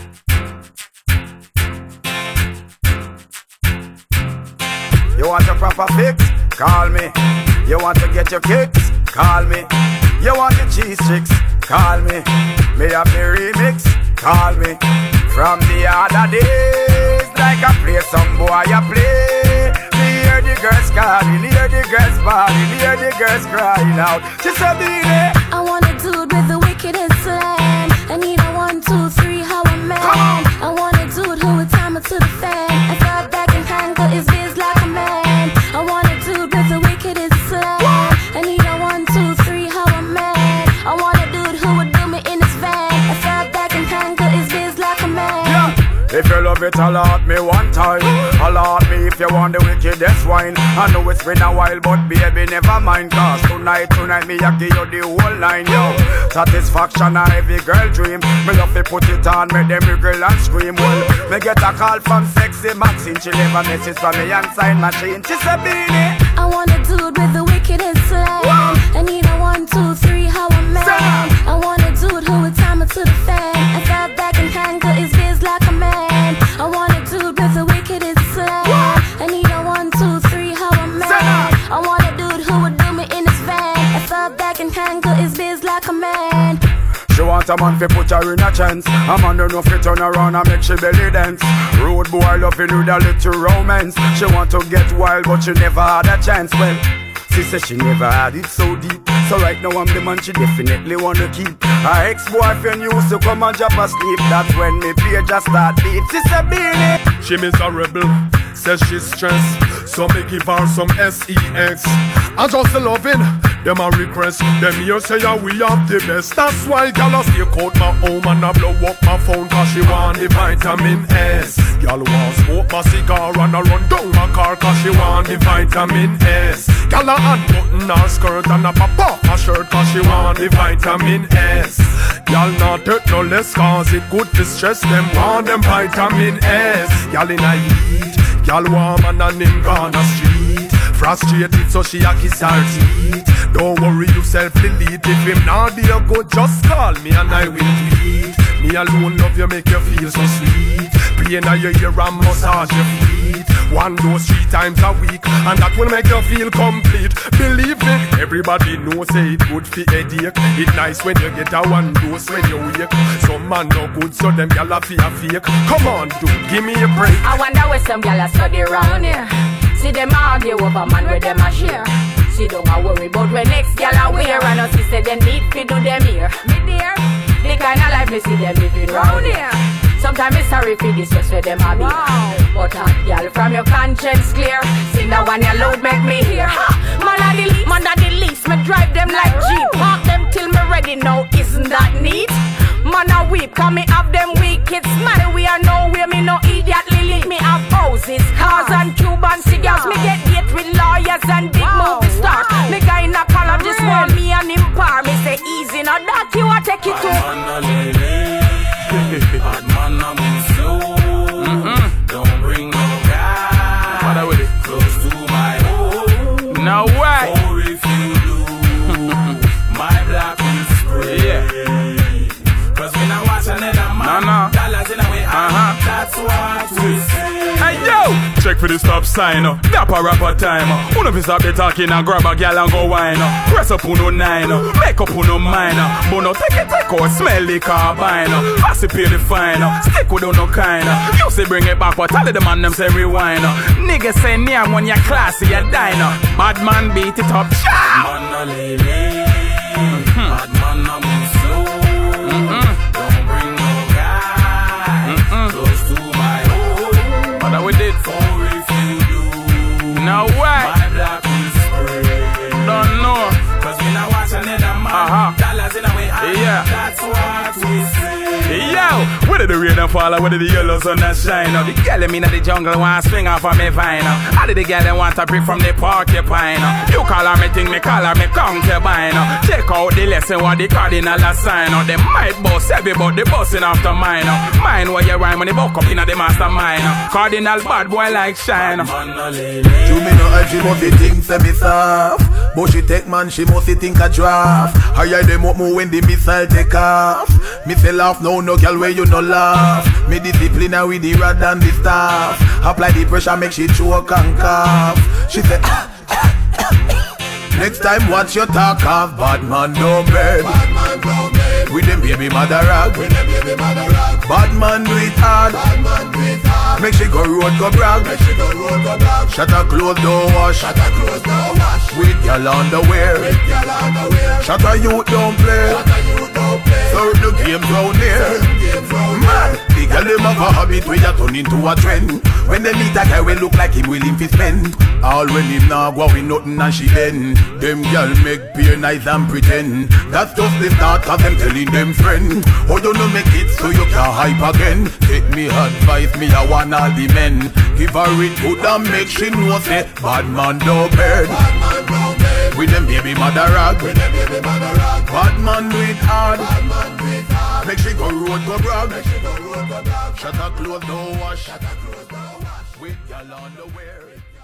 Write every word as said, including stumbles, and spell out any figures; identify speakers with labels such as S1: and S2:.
S1: You want a proper fix? Call me. You want to get your kicks? Call me. You want the cheese chicks? Call me. Me have the remix? Call me. From the other days, like I play some boy I play. Me hear the girls calling, hear the girls bawling, hear the girls crying out. She said, "Baby,
S2: I want a dude with the wickedest slam. I need a one, two, three, how a man. I want a dude who would time it to the fan. I thought that can handle his biz like a man. I want a dude with the wickedest slam. I need a one, two, three, how a man. I want a dude who would do me in his van. I thought that can handle his biz like a man."
S1: Yeah. If you love it, allot me one time. Allot me if you want the wickedest wine. I know it's been a while, but baby, never mind. Cause tonight, tonight, me I give you the whole line, yo. Satisfaction a every girl dream. Me love to put it on, make them wriggle and scream. Well, me get a call from Sexy Maxine. She leave a message from me and sign machine. She said, "Beanie,
S2: I want a dude with the wickedest slam. I need a one, two, three, how a man. I want a dude who would time it to the fan. I thought that can handle his biz like a man. I want a dude with the wickedest slam. I need a one, two, three, how a man. I want a dude who would do me in his van. I thought that can handle his biz like a man."
S1: She want a man fi put her in a chance. A man don't know fi turn around and make she belly dance. Road boy loving with a little romance. She want to get wild but she never had a chance. Well, she said she never had it so deep. So right now I'm the man she definitely wanna keep. Her ex-boyfriend used to come and drop asleep. That's when me page just start beat. She said, "Beanie,
S3: she miserable, says she's stressed. So me give her some sex. I just loving them a request. Them here say yeah, we have the best. That's why y'all stay out my home and I blow up my phone. Cause she want the vitamin S. Y'all want smoke my cigar and I run down my car. Cause she want the vitamin S. Y'all a unbutton her skirt and a pop off her shirt. Cause she want the vitamin S. Y'all not hurt no less cause it good to stress them. Want them vitamin S. Y'all in a heat. Y'all warm and a name gone a street. Frustrated so she a kiss her teeth. Don't worry yourself, delete. If him not there go, just call me and I will tweet. Me alone love you, make you feel so sweet. Play now your ear and massage your feet. One dose three times a week, and that will make you feel complete. Believe me, everybody knows say it good for headache. It nice when you get a one dose when you wake. Some man no good, so them gyal a fear fake. Come on, dude, give me a break.
S4: I wonder where some gyal a study round here. See them argue over man where them a share. See don't a worry about when next gyal a wear. And us say them need to do them here. Me dear, the kind of life me see them living round here. Sometimes it's sorry for this just for them a be. Wow. But hot girl from your conscience clear. See now when your load make me hear. Ha! Man a the least, man a the least. Me drive them like Jeep. Park them till me ready now. Isn't that neat? Man a weep, cause me have them wicked smile. We are nowhere, me no idiot lily. Me have houses, cars and Cuban cigars. Me get date with lawyers and big wow. movie stars. Wow. Me guy in a collar just want me and him par. Me say easy, now that you a take it to.
S5: Bad man a move slow. Mm-hmm. Don't bring no guy
S6: What with it?
S5: close to my home.
S6: No way.
S5: Or if you do, my black will spray.
S6: Yeah.
S5: Cause when I watch another man,
S6: no, no.
S5: dollars in a way, uh-huh. That's what we say.
S6: Hey yo, check for the stop sign up. Dap a rapper time up. Who know if you stop the talking and grab a gal and go wine up. Press up on no nine up. Make up on no mine up. But no take it take out. Smell the carbine up. Pass it pay the fine up. Stick with no kind up. You say bring it back, but tell the man them say rewind up. Niggas say near when you're classy, you dine up. Bad man beat it up. Chow!
S5: Man a lay lay. Bad man a move slow.
S6: Mm-hmm.
S5: Don't bring no guy
S6: Mm-mm.
S5: close to my home.
S6: What that we did?
S5: Or if you do,
S6: No way.
S5: my black will spray.
S6: Don't know.
S5: Cause when I watch another man,
S6: Uh-huh.
S5: dollars in a way,
S6: Yeah.
S5: that's what we say.
S6: Yo, where did the rain and fall, where did the yellow sun that shine up? The girl in me in the jungle want swing off of me vine up. How did the girl that want to break from the porcupine up? You call her me thing, me call her me concubine up. Check out the lesson what the cardinal a sign up. They might boss heavy but the bossing after mine up. Mine where you rhyme when they buck up in the mastermind up. Cardinal bad boy like shine up.
S5: Man a lay lay.
S7: You me no a dream of the things that me soft.
S1: But she take man, she must think a draft. Hire them up more when the missile take off. Me say laugh now, no girl where you no laugh. Me discipline her with the rod and the staff. Apply the pressure, make she choke and cough. She say next time watch your talk of bad man no bed.
S3: Bad man no bed.
S1: With them baby mother rag.
S3: With them baby mother rag.
S1: Bad man do it hard.
S3: Bad man do it hard.
S1: Make she go road go brag.
S3: Make she go road go brag.
S1: Shut her clothes don't wash.
S3: Shut her clothes don't wash.
S1: With y'all underwear.
S3: With y'all underwear.
S1: Shut her youth don't play.
S3: Shut her youth don't play.
S1: Serve the game round here. Man, the girl them have a habit where you turn into a trend. When they meet a guy we look like him willing to spend. All when him now go with nothing and she bend. Them girl make peer nice and pretend. That's just the start of them telling them friend. Oh you no make it so you can hype again. Take me advice, me I want all the men. Give her it good and make she know say bad man no bed.
S3: Bad man no bed.
S1: With them baby mother rag.
S3: With them baby mother rag.
S1: Bad man do it hard.
S3: Bad man do it hard.
S1: Make she go road go brag.
S3: Make she go road go brag.
S1: Shut her clothes don't wash.
S3: Shut her clothes don't wash.
S1: With y'all underwear.